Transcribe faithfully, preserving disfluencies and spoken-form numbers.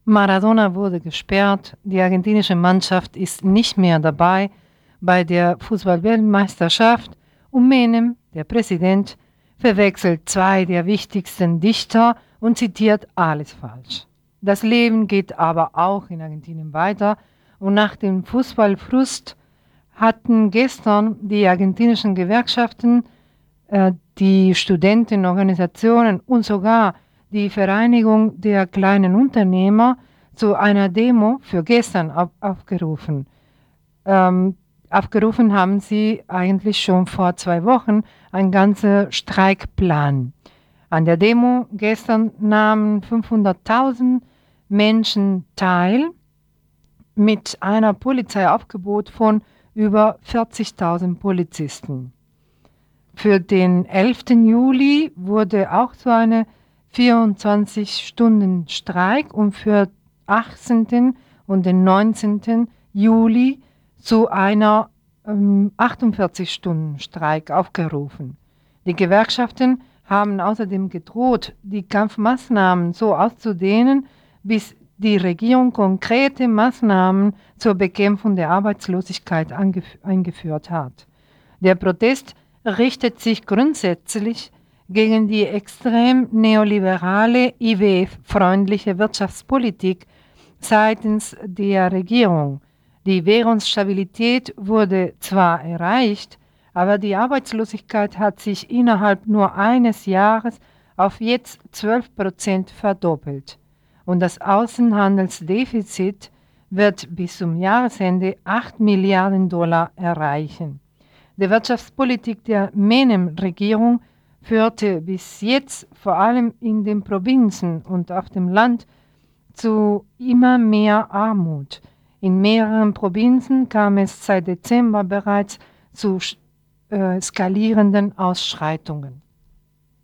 Maradona wurde gesperrt, die argentinische Mannschaft ist nicht mehr dabei bei der Fußball-Weltmeisterschaft und Menem, der Präsident, verwechselt zwei der wichtigsten Dichter und zitiert alles falsch. Das Leben geht aber auch in Argentinien weiter und nach dem Fußballfrust hatten gestern die argentinischen Gewerkschaften, äh, die Studentenorganisationen und sogar die Vereinigung der kleinen Unternehmer zu einer Demo für gestern auf, aufgerufen. Ähm, aufgerufen haben sie eigentlich schon vor zwei Wochen einen ganzen Streikplan. An der Demo gestern nahmen fünfhunderttausend Menschen teil mit einem Polizeiaufgebot von über vierzigtausend Polizisten. Für den elften Juli wurde auch so eine vierundzwanzig-Stunden-Streik und für achtzehnten und den neunzehnten Juli zu einer ähm, achtundvierzig-Stunden-Streik aufgerufen. Die Gewerkschaften haben außerdem gedroht, die Kampfmaßnahmen so auszudehnen, bis die Regierung konkrete Maßnahmen zur Bekämpfung der Arbeitslosigkeit eingeführt hat. Der Protest richtet sich grundsätzlich gegen die extrem neoliberale, I W F-freundliche Wirtschaftspolitik seitens der Regierung. Die Währungsstabilität wurde zwar erreicht, aber die Arbeitslosigkeit hat sich innerhalb nur eines Jahres auf jetzt zwölf Prozent verdoppelt. Und das Außenhandelsdefizit wird bis zum Jahresende acht Milliarden Dollar erreichen. Die Wirtschaftspolitik der Menem-Regierung führte bis jetzt vor allem in den Provinzen und auf dem Land zu immer mehr Armut. In mehreren Provinzen kam es seit Dezember bereits zu äh, skalierenden Ausschreitungen.